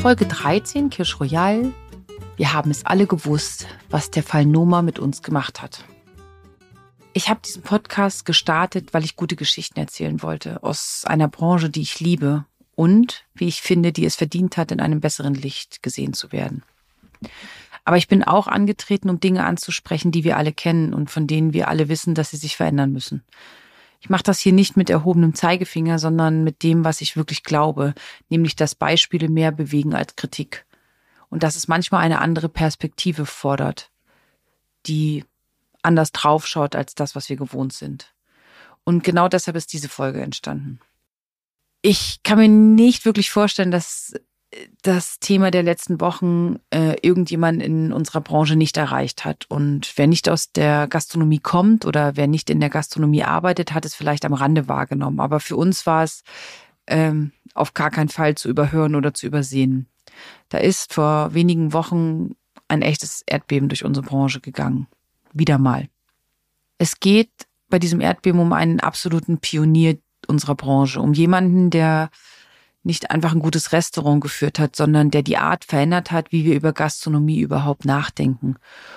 Folge 13, Kirsch Royal. Wir haben es alle gewusst, was der Fall Noma mit uns gemacht hat. Ich habe diesen Podcast gestartet, weil ich gute Geschichten erzählen wollte, aus einer Branche, die ich liebe und, wie ich finde, die es verdient hat, in einem besseren Licht gesehen zu werden. Aber ich bin auch angetreten, um Dinge anzusprechen, die wir alle kennen und von denen wir alle wissen, dass sie sich verändern müssen. Ich mache das hier nicht mit erhobenem Zeigefinger, sondern mit dem, was ich wirklich glaube, nämlich, dass Beispiele mehr bewegen als Kritik. Und dass es manchmal eine andere Perspektive fordert, die anders draufschaut als das, was wir gewohnt sind. Und genau deshalb ist diese Folge entstanden. Ich kann mir nicht wirklich vorstellen, dass das Thema der letzten Wochen irgendjemand in unserer Branche nicht erreicht hat. Und wer nicht aus der Gastronomie kommt oder wer nicht in der Gastronomie arbeitet, hat es vielleicht am Rande wahrgenommen. Aber für uns war es auf gar keinen Fall zu überhören oder zu übersehen. Da ist vor wenigen Wochen ein echtes Erdbeben durch unsere Branche gegangen. Wieder mal. Es geht bei diesem Erdbeben um einen absoluten Pionier unserer Branche, um jemanden, der nicht einfach ein gutes Restaurant geführt hat, sondern der die Art verändert hat, wie wir über Gastronomie überhaupt nachdenken.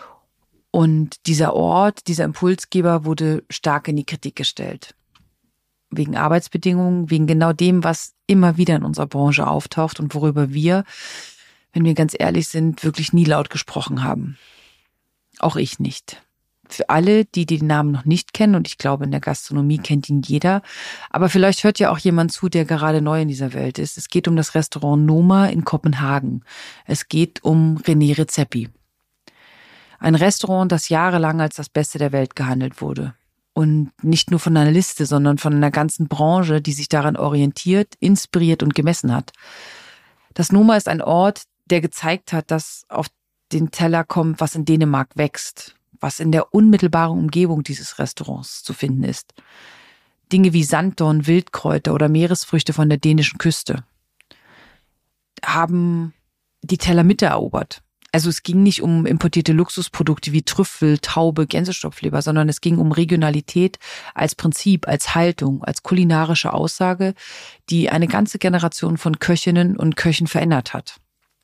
Und dieser Ort, dieser Impulsgeber wurde stark in die Kritik gestellt. Wegen Arbeitsbedingungen, wegen genau dem, was immer wieder in unserer Branche auftaucht und worüber wir, wenn wir ganz ehrlich sind, wirklich nie laut gesprochen haben. Auch ich nicht. Für alle, die den Namen noch nicht kennen, und ich glaube, in der Gastronomie kennt ihn jeder, aber vielleicht hört ja auch jemand zu, der gerade neu in dieser Welt ist. Es geht um das Restaurant Noma in Kopenhagen. Es geht um René Redzepi. Ein Restaurant, das jahrelang als das Beste der Welt gehandelt wurde. Und nicht nur von einer Liste, sondern von einer ganzen Branche, die sich daran orientiert, inspiriert und gemessen hat. Das Noma ist ein Ort, der gezeigt hat, dass auf den Teller kommt, was in Dänemark wächst, was in der unmittelbaren Umgebung dieses Restaurants zu finden ist. Dinge wie Sanddorn, Wildkräuter oder Meeresfrüchte von der dänischen Küste haben die Teller miterobert. Also es ging nicht um importierte Luxusprodukte wie Trüffel, Taube, Gänsestopfleber, sondern es ging um Regionalität als Prinzip, als Haltung, als kulinarische Aussage, die eine ganze Generation von Köchinnen und Köchen verändert hat.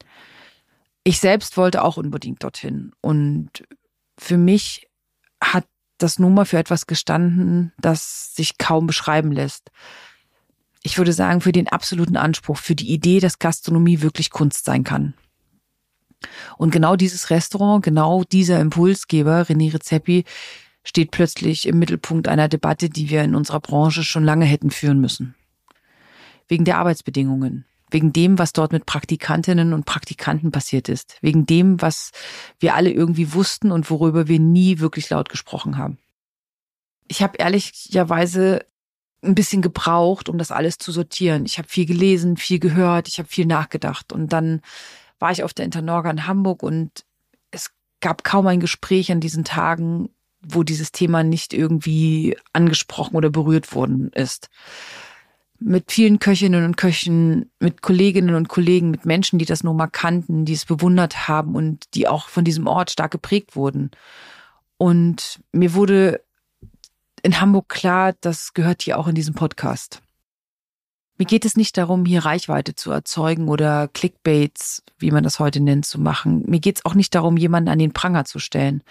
Ich selbst wollte auch unbedingt dorthin und für mich hat das Noma für etwas gestanden, das sich kaum beschreiben lässt. Ich würde sagen, für den absoluten Anspruch, für die Idee, dass Gastronomie wirklich Kunst sein kann. Und genau dieses Restaurant, genau dieser Impulsgeber, René Redzepi, steht plötzlich im Mittelpunkt einer Debatte, die wir in unserer Branche schon lange hätten führen müssen. Wegen der Arbeitsbedingungen. Wegen dem, was dort mit Praktikantinnen und Praktikanten passiert ist. Wegen dem, was wir alle irgendwie wussten und worüber wir nie wirklich laut gesprochen haben. Ich habe ehrlicherweise ein bisschen gebraucht, um das alles zu sortieren. Ich habe viel gelesen, viel gehört, ich habe viel nachgedacht. Und dann war ich auf der Internorga in Hamburg und es gab kaum ein Gespräch an diesen Tagen, wo dieses Thema nicht irgendwie angesprochen oder berührt worden ist. Mit vielen Köchinnen und Köchen, mit Kolleginnen und Kollegen, mit Menschen, die das Noma kannten, die es bewundert haben und die auch von diesem Ort stark geprägt wurden. Und mir wurde in Hamburg klar, das gehört hier auch in diesem Podcast. Mir geht es nicht darum, hier Reichweite zu erzeugen oder Clickbaits, wie man das heute nennt, zu machen. Mir geht es auch nicht darum, jemanden an den Pranger zu stellen.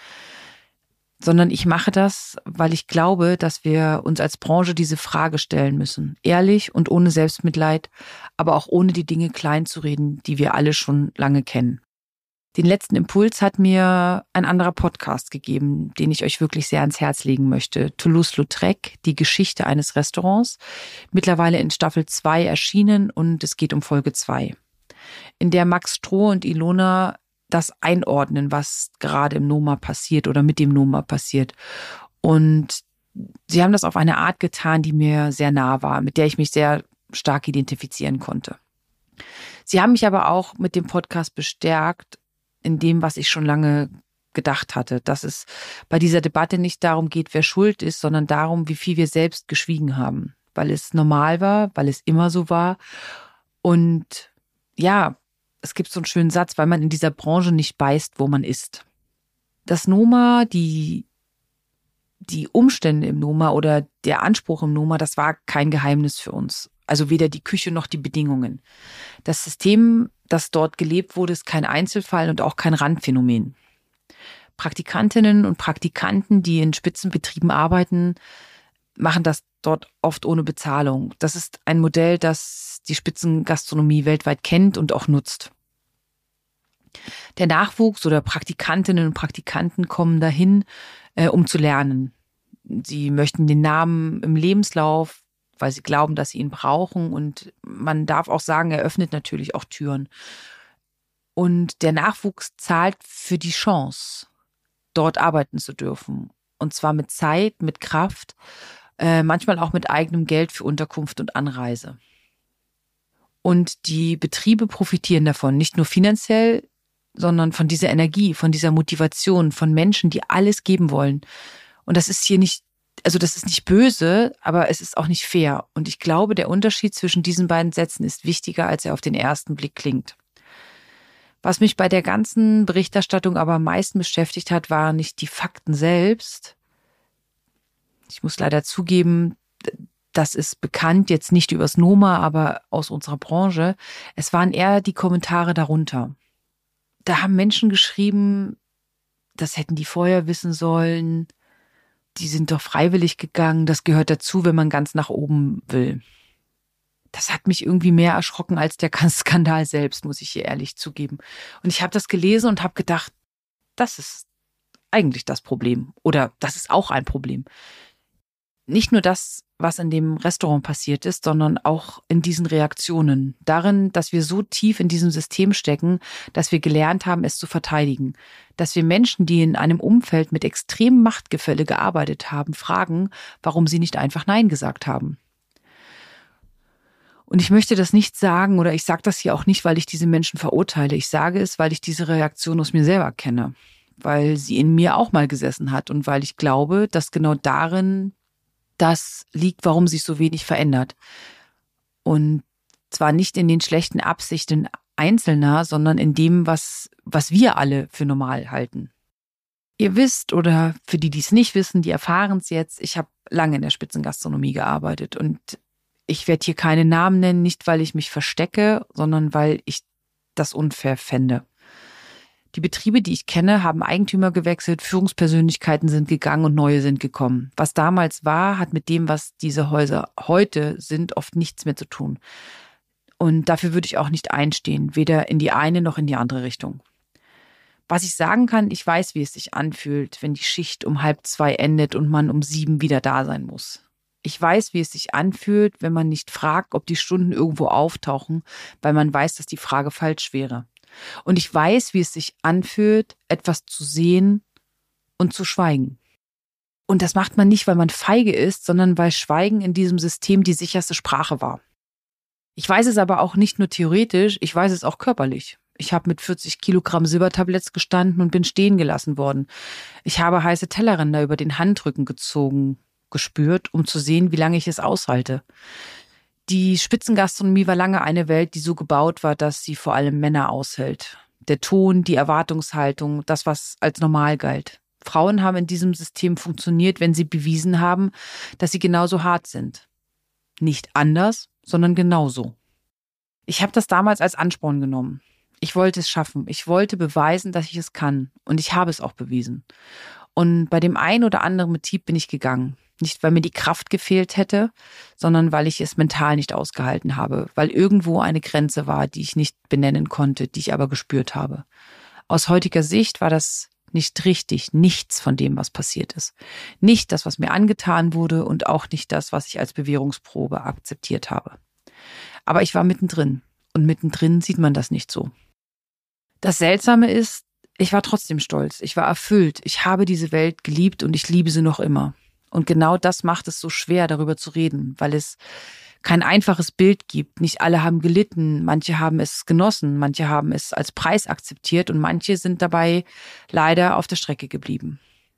Sondern ich mache das, weil ich glaube, dass wir uns als Branche diese Frage stellen müssen. Ehrlich und ohne Selbstmitleid, aber auch ohne die Dinge klein zu reden, die wir alle schon lange kennen. Den letzten Impuls hat mir ein anderer Podcast gegeben, den ich euch wirklich sehr ans Herz legen möchte. Toulouse-Lautrec, die Geschichte eines Restaurants. Mittlerweile in Staffel 2 erschienen und es geht um Folge 2. In der Max Stroh und Ilona das einordnen, was gerade im Noma passiert oder mit dem Noma passiert. Und sie haben das auf eine Art getan, die mir sehr nah war, mit der ich mich sehr stark identifizieren konnte. Sie haben mich aber auch mit dem Podcast bestärkt in dem, was ich schon lange gedacht hatte, dass es bei dieser Debatte nicht darum geht, wer schuld ist, sondern darum, wie viel wir selbst geschwiegen haben, weil es normal war, weil es immer so war. Und ja, es gibt so einen schönen Satz, weil man in dieser Branche nicht beißt, wo man ist. Das Noma, die Umstände im Noma oder der Anspruch im Noma, das war kein Geheimnis für uns. Also weder die Küche noch die Bedingungen. Das System, das dort gelebt wurde, ist kein Einzelfall und auch kein Randphänomen. Praktikantinnen und Praktikanten, die in Spitzenbetrieben arbeiten, machen das dort oft ohne Bezahlung. Das ist ein Modell, das die Spitzengastronomie weltweit kennt und auch nutzt. Der Nachwuchs oder Praktikantinnen und Praktikanten kommen dahin, um zu lernen. Sie möchten den Namen im Lebenslauf, weil sie glauben, dass sie ihn brauchen. Und man darf auch sagen, er öffnet natürlich auch Türen. Und der Nachwuchs zahlt für die Chance, dort arbeiten zu dürfen. Und zwar mit Zeit, mit Kraft, manchmal auch mit eigenem Geld für Unterkunft und Anreise. Und die Betriebe profitieren davon, nicht nur finanziell, sondern von dieser Energie, von dieser Motivation, von Menschen, die alles geben wollen. Und das ist hier nicht, also das ist nicht böse, aber es ist auch nicht fair. Und ich glaube, der Unterschied zwischen diesen beiden Sätzen ist wichtiger, als er auf den ersten Blick klingt. Was mich bei der ganzen Berichterstattung aber am meisten beschäftigt hat, waren nicht die Fakten selbst. Ich muss leider zugeben, das ist bekannt, jetzt nicht übers Noma, aber aus unserer Branche. Es waren eher die Kommentare darunter. Da haben Menschen geschrieben, das hätten die vorher wissen sollen. Die sind doch freiwillig gegangen. Das gehört dazu, wenn man ganz nach oben will. Das hat mich irgendwie mehr erschrocken als der Skandal selbst, muss ich hier ehrlich zugeben. Und ich habe das gelesen und habe gedacht, das ist eigentlich das Problem. Oder das ist auch ein Problem. Nicht nur das, was in dem Restaurant passiert ist, sondern auch in diesen Reaktionen. Darin, dass wir so tief in diesem System stecken, dass wir gelernt haben, es zu verteidigen. Dass wir Menschen, die in einem Umfeld mit extremem Machtgefälle gearbeitet haben, fragen, warum sie nicht einfach Nein gesagt haben. Und ich möchte das nicht sagen, oder ich sage das hier auch nicht, weil ich diese Menschen verurteile. Ich sage es, weil ich diese Reaktion aus mir selber kenne. Weil sie in mir auch mal gesessen hat und weil ich glaube, dass genau darin das liegt, warum sich so wenig verändert. Und zwar nicht in den schlechten Absichten Einzelner, sondern in dem, was wir alle für normal halten. Ihr wisst, oder für die, die es nicht wissen, die erfahren es jetzt, ich habe lange in der Spitzengastronomie gearbeitet und ich werde hier keine Namen nennen, nicht weil ich mich verstecke, sondern weil ich das unfair fände. Die Betriebe, die ich kenne, haben Eigentümer gewechselt, Führungspersönlichkeiten sind gegangen und neue sind gekommen. Was damals war, hat mit dem, was diese Häuser heute sind, oft nichts mehr zu tun. Und dafür würde ich auch nicht einstehen, weder in die eine noch in die andere Richtung. Was ich sagen kann, ich weiß, wie es sich anfühlt, wenn die Schicht um 1:30 endet und man um 7 wieder da sein muss. Ich weiß, wie es sich anfühlt, wenn man nicht fragt, ob die Stunden irgendwo auftauchen, weil man weiß, dass die Frage falsch wäre. Und ich weiß, wie es sich anfühlt, etwas zu sehen und zu schweigen. Und das macht man nicht, weil man feige ist, sondern weil Schweigen in diesem System die sicherste Sprache war. Ich weiß es aber auch nicht nur theoretisch, ich weiß es auch körperlich. Ich habe mit 40 Kilogramm Silbertabletts gestanden und bin stehen gelassen worden. Ich habe heiße Tellerränder über den Handrücken gezogen, gespürt, um zu sehen, wie lange ich es aushalte. Die Spitzengastronomie war lange eine Welt, die so gebaut war, dass sie vor allem Männer aushält. Der Ton, die Erwartungshaltung, das, was als normal galt. Frauen haben in diesem System funktioniert, wenn sie bewiesen haben, dass sie genauso hart sind. Nicht anders, sondern genauso. Ich habe das damals als Ansporn genommen. Ich wollte es schaffen. Ich wollte beweisen, dass ich es kann. Und ich habe es auch bewiesen. Und bei dem einen oder anderen Betrieb bin ich gegangen. Nicht, weil mir die Kraft gefehlt hätte, sondern weil ich es mental nicht ausgehalten habe. Weil irgendwo eine Grenze war, die ich nicht benennen konnte, die ich aber gespürt habe. Aus heutiger Sicht war das nicht richtig. Nichts von dem, was passiert ist. Nicht das, was mir angetan wurde und auch nicht das, was ich als Bewährungsprobe akzeptiert habe. Aber ich war mittendrin. Und mittendrin sieht man das nicht so. Das Seltsame ist, ich war trotzdem stolz. Ich war erfüllt. Ich habe diese Welt geliebt und ich liebe sie noch immer. Und genau das macht es so schwer, darüber zu reden, weil es kein einfaches Bild gibt. Nicht alle haben gelitten, manche haben es genossen, manche haben es als Preis akzeptiert und manche sind dabei leider auf der Strecke geblieben.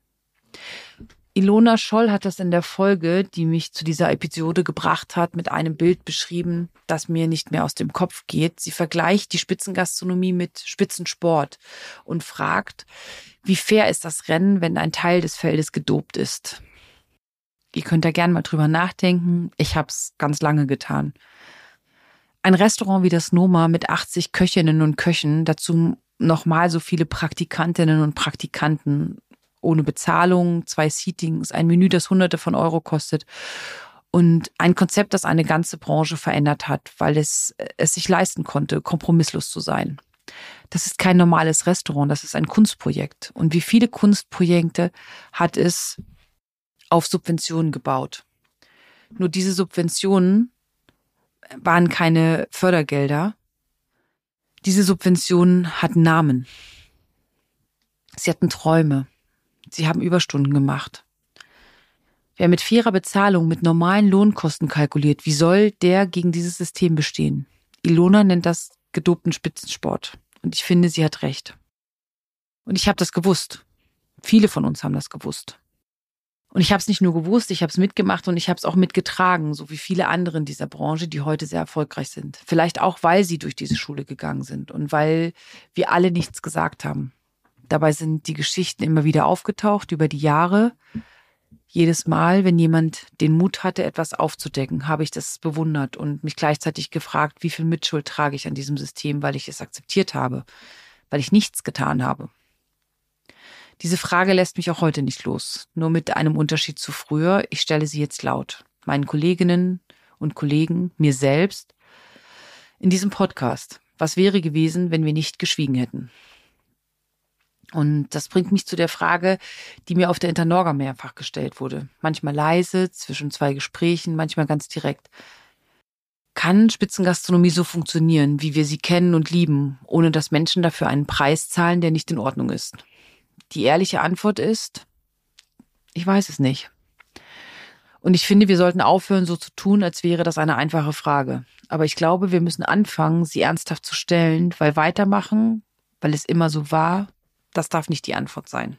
Ilona Scholl hat das in der Folge, die mich zu dieser Episode gebracht hat, mit einem Bild beschrieben, das mir nicht mehr aus dem Kopf geht. Sie vergleicht die Spitzengastronomie mit Spitzensport und fragt, wie fair ist das Rennen, wenn ein Teil des Feldes gedopt ist? Ihr könnt da gerne mal drüber nachdenken. Ich habe es ganz lange getan. Ein Restaurant wie das Noma mit 80 Köchinnen und Köchen, dazu nochmal so viele Praktikantinnen und Praktikanten, ohne Bezahlung, 2 Seatings, ein Menü, das Hunderte von Euro kostet und ein Konzept, das eine ganze Branche verändert hat, weil es sich leisten konnte, kompromisslos zu sein. Das ist kein normales Restaurant, das ist ein Kunstprojekt. Und wie viele Kunstprojekte hat es auf Subventionen gebaut? Nur diese Subventionen waren keine Fördergelder. Diese Subventionen hatten Namen. Sie hatten Träume. Sie haben Überstunden gemacht. Wer mit fairer Bezahlung, mit normalen Lohnkosten kalkuliert, wie soll der gegen dieses System bestehen? Ilona nennt das gedopten Spitzensport. Und ich finde, sie hat recht. Und ich habe das gewusst. Viele von uns haben das gewusst. Und ich habe es nicht nur gewusst, ich habe es mitgemacht und ich habe es auch mitgetragen, so wie viele andere in dieser Branche, die heute sehr erfolgreich sind. Vielleicht auch, weil sie durch diese Schule gegangen sind und weil wir alle nichts gesagt haben. Dabei sind die Geschichten immer wieder aufgetaucht über die Jahre. Jedes Mal, wenn jemand den Mut hatte, etwas aufzudecken, habe ich das bewundert und mich gleichzeitig gefragt, wie viel Mitschuld trage ich an diesem System, weil ich es akzeptiert habe, weil ich nichts getan habe. Diese Frage lässt mich auch heute nicht los, nur mit einem Unterschied zu früher. Ich stelle sie jetzt laut, meinen Kolleginnen und Kollegen, mir selbst, in diesem Podcast. Was wäre gewesen, wenn wir nicht geschwiegen hätten? Und das bringt mich zu der Frage, die mir auf der Internorga mehrfach gestellt wurde. Manchmal leise, zwischen 2 Gesprächen, manchmal ganz direkt. Kann Spitzengastronomie so funktionieren, wie wir sie kennen und lieben, ohne dass Menschen dafür einen Preis zahlen, der nicht in Ordnung ist? Die ehrliche Antwort ist, ich weiß es nicht. Und ich finde, wir sollten aufhören, so zu tun, als wäre das eine einfache Frage. Aber ich glaube, wir müssen anfangen, sie ernsthaft zu stellen, weil weitermachen, weil es immer so war, das darf nicht die Antwort sein.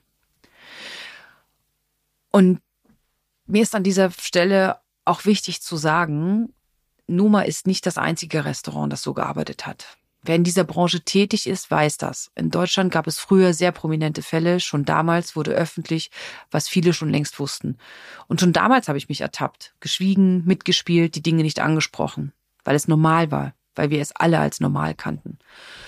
Und mir ist an dieser Stelle auch wichtig zu sagen, Noma ist nicht das einzige Restaurant, das so gearbeitet hat. Wer in dieser Branche tätig ist, weiß das. In Deutschland gab es früher sehr prominente Fälle. Schon damals wurde öffentlich, was viele schon längst wussten. Und schon damals habe ich mich ertappt, geschwiegen, mitgespielt, die Dinge nicht angesprochen, weil es normal war, weil wir es alle als normal kannten.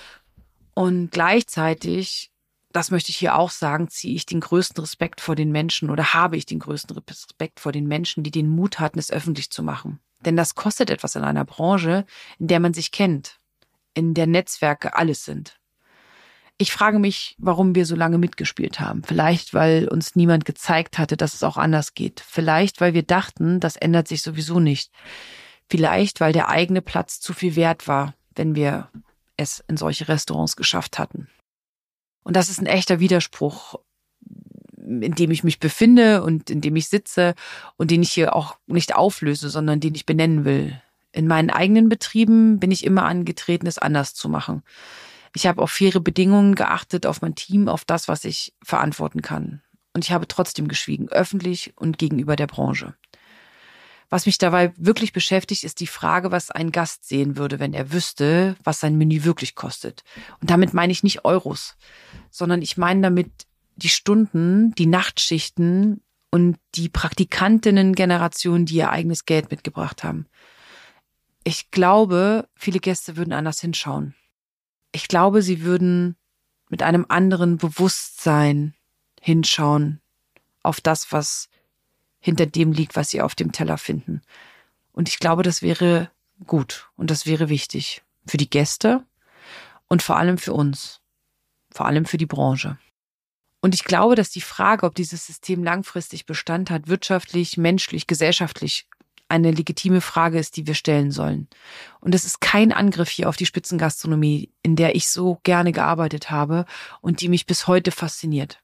Und gleichzeitig, das möchte ich hier auch sagen, ziehe ich den größten Respekt vor den Menschen oder habe ich den größten Respekt vor den Menschen, die den Mut hatten, es öffentlich zu machen. Denn das kostet etwas in einer Branche, in der man sich kennt, in der Netzwerke alles sind. Ich frage mich, warum wir so lange mitgespielt haben. Vielleicht, weil uns niemand gezeigt hatte, dass es auch anders geht. Vielleicht, weil wir dachten, das ändert sich sowieso nicht. Vielleicht, weil der eigene Platz zu viel wert war, wenn wir es in solche Restaurants geschafft hatten. Und das ist ein echter Widerspruch, in dem ich mich befinde und in dem ich sitze und den ich hier auch nicht auflöse, sondern den ich benennen will. In meinen eigenen Betrieben bin ich immer angetreten, es anders zu machen. Ich habe auf faire Bedingungen geachtet, auf mein Team, auf das, was ich verantworten kann. Und ich habe trotzdem geschwiegen, öffentlich und gegenüber der Branche. Was mich dabei wirklich beschäftigt, ist die Frage, was ein Gast sehen würde, wenn er wüsste, was sein Menü wirklich kostet. Und damit meine ich nicht Euros, sondern ich meine damit die Stunden, die Nachtschichten und die Praktikantinnen-Generation, die ihr eigenes Geld mitgebracht haben. Ich glaube, viele Gäste würden anders hinschauen. Ich glaube, sie würden mit einem anderen Bewusstsein hinschauen auf das, was hinter dem liegt, was sie auf dem Teller finden. Und ich glaube, das wäre gut und das wäre wichtig für die Gäste und vor allem für uns, vor allem für die Branche. Und ich glaube, dass die Frage, ob dieses System langfristig Bestand hat, wirtschaftlich, menschlich, gesellschaftlich, eine legitime Frage ist, die wir stellen sollen. Und es ist kein Angriff hier auf die Spitzengastronomie, in der ich so gerne gearbeitet habe und die mich bis heute fasziniert.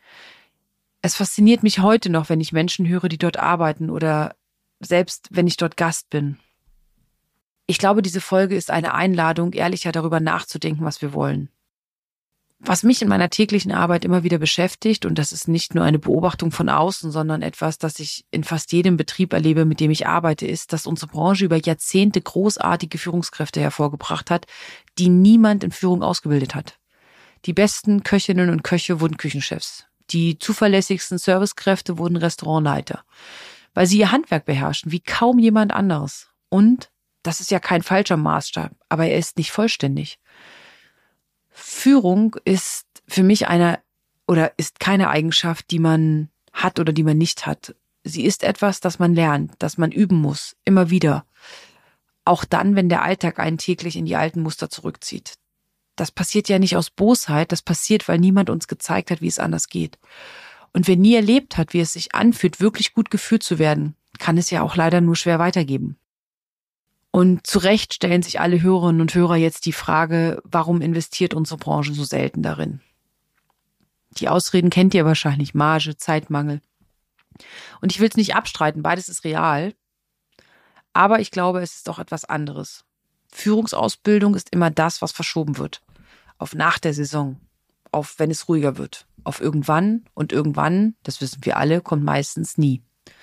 Es fasziniert mich heute noch, wenn ich Menschen höre, die dort arbeiten oder selbst wenn ich dort Gast bin. Ich glaube, diese Folge ist eine Einladung, ehrlicher darüber nachzudenken, was wir wollen. Was mich in meiner täglichen Arbeit immer wieder beschäftigt, und das ist nicht nur eine Beobachtung von außen, sondern etwas, das ich in fast jedem Betrieb erlebe, mit dem ich arbeite, ist, dass unsere Branche über Jahrzehnte großartige Führungskräfte hervorgebracht hat, die niemand in Führung ausgebildet hat. Die besten Köchinnen und Köche wurden Küchenchefs. Die zuverlässigsten Servicekräfte wurden Restaurantleiter, weil sie ihr Handwerk beherrschen wie kaum jemand anderes. Und das ist ja kein falscher Maßstab, aber er ist nicht vollständig. Führung ist für mich ist keine Eigenschaft, die man hat oder die man nicht hat. Sie ist etwas, das man lernt, das man üben muss, immer wieder. Auch dann, wenn der Alltag einen täglich in die alten Muster zurückzieht. Das passiert ja nicht aus Bosheit, das passiert, weil niemand uns gezeigt hat, wie es anders geht. Und wer nie erlebt hat, wie es sich anfühlt, wirklich gut geführt zu werden, kann es ja auch leider nur schwer weitergeben. Und zu Recht stellen sich alle Hörerinnen und Hörer jetzt die Frage, warum investiert unsere Branche so selten darin? Die Ausreden kennt ihr wahrscheinlich, Marge, Zeitmangel. Und ich will es nicht abstreiten, beides ist real. Aber ich glaube, es ist auch etwas anderes. Führungsausbildung ist immer das, was verschoben wird. Auf nach der Saison, auf wenn es ruhiger wird, auf irgendwann. Und irgendwann, das wissen wir alle, kommt meistens nie.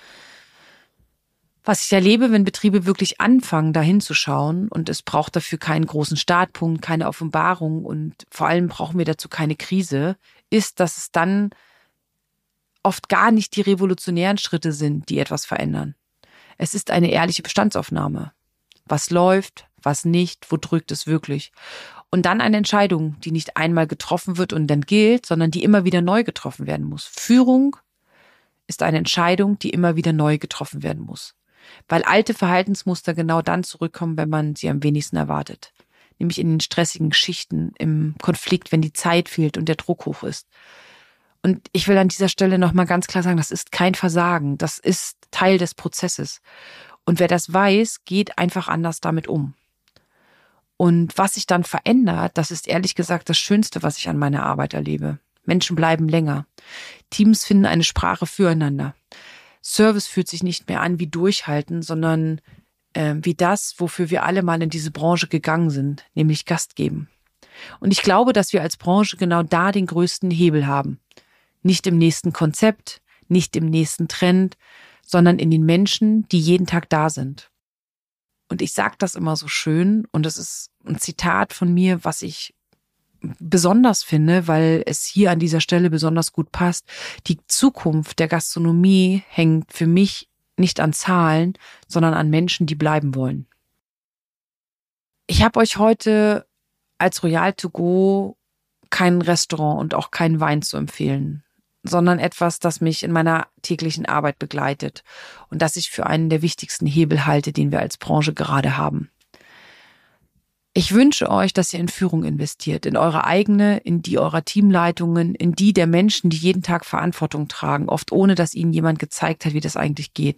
Was ich erlebe, wenn Betriebe wirklich anfangen, da hinzuschauen, und es braucht dafür keinen großen Startpunkt, keine Offenbarung und vor allem brauchen wir dazu keine Krise, ist, dass es dann oft gar nicht die revolutionären Schritte sind, die etwas verändern. Es ist eine ehrliche Bestandsaufnahme. Was läuft, was nicht, wo drückt es wirklich? Und dann eine Entscheidung, die nicht einmal getroffen wird und dann gilt, sondern die immer wieder neu getroffen werden muss. Führung ist eine Entscheidung, die immer wieder neu getroffen werden muss. Weil alte Verhaltensmuster genau dann zurückkommen, wenn man sie am wenigsten erwartet. Nämlich in den stressigen Geschichten, im Konflikt, wenn die Zeit fehlt und der Druck hoch ist. Und ich will an dieser Stelle nochmal ganz klar sagen, das ist kein Versagen, das ist Teil des Prozesses. Und wer das weiß, geht einfach anders damit um. Und was sich dann verändert, das ist ehrlich gesagt das Schönste, was ich an meiner Arbeit erlebe. Menschen bleiben länger. Teams finden eine Sprache füreinander. Service fühlt sich nicht mehr an wie Durchhalten, sondern wie das, wofür wir alle mal in diese Branche gegangen sind, nämlich Gast geben. Und ich glaube, dass wir als Branche genau da den größten Hebel haben. Nicht im nächsten Konzept, nicht im nächsten Trend, sondern in den Menschen, die jeden Tag da sind. Und ich sage das immer so schön, und das ist ein Zitat von mir, was ich besonders finde, weil es hier an dieser Stelle besonders gut passt. Die Zukunft der Gastronomie hängt für mich nicht an Zahlen, sondern an Menschen, die bleiben wollen. Ich habe euch heute als Royal to go kein Restaurant und auch keinen Wein zu empfehlen, sondern etwas, das mich in meiner täglichen Arbeit begleitet und das ich für einen der wichtigsten Hebel halte, den wir als Branche gerade haben. Ich wünsche euch, dass ihr in Führung investiert, in eure eigene, in die eurer Teamleitungen, in die der Menschen, die jeden Tag Verantwortung tragen, oft ohne, dass ihnen jemand gezeigt hat, wie das eigentlich geht.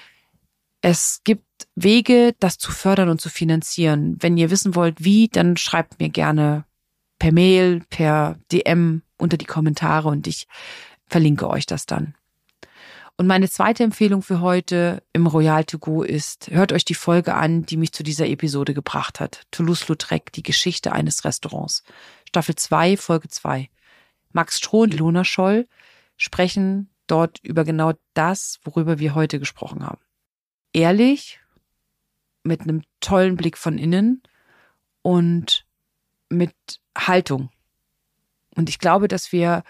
Es gibt Wege, das zu fördern und zu finanzieren. Wenn ihr wissen wollt, wie, dann schreibt mir gerne per Mail, per DM unter die Kommentare und ich verlinke euch das dann. Und meine zweite Empfehlung für heute im Royal to go ist, hört euch die Folge an, die mich zu dieser Episode gebracht hat. Toulouse-Lautrec, die Geschichte eines Restaurants. Staffel 2, Folge 2. Max Stroh und Ilona Scholl sprechen dort über genau das, worüber wir heute gesprochen haben. Ehrlich, mit einem tollen Blick von innen und mit Haltung. Und ich glaube, dass wir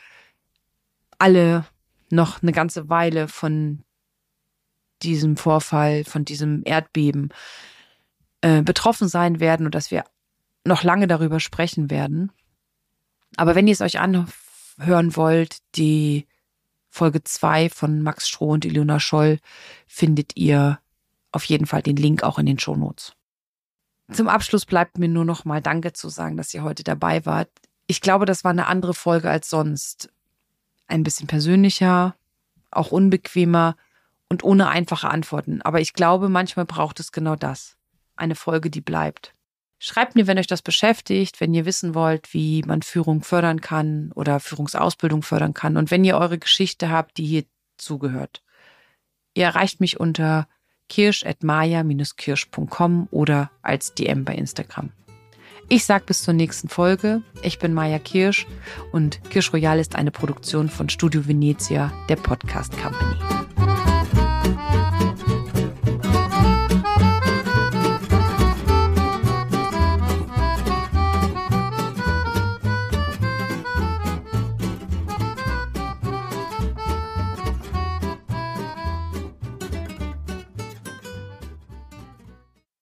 alle noch eine ganze Weile von diesem Vorfall, von diesem Erdbeben betroffen sein werden und dass wir noch lange darüber sprechen werden. Aber wenn ihr es euch anhören wollt, die Folge 2 von Max Stroh und Ilona Scholl, findet ihr auf jeden Fall den Link auch in den Shownotes. Zum Abschluss bleibt mir nur noch mal Danke zu sagen, dass ihr heute dabei wart. Ich glaube, das war eine andere Folge als sonst. Ein bisschen persönlicher, auch unbequemer und ohne einfache Antworten. Aber ich glaube, manchmal braucht es genau das. Eine Folge, die bleibt. Schreibt mir, wenn euch das beschäftigt, wenn ihr wissen wollt, wie man Führung fördern kann oder Führungsausbildung fördern kann. Und wenn ihr eure Geschichte habt, die hier zugehört. Ihr erreicht mich unter kirsch@maya-kirsch.com oder als DM bei Instagram. Ich sag bis zur nächsten Folge. Ich bin Maya Kirsch und Kirsch Royal ist eine Produktion von Studio Venezia, der Podcast Company.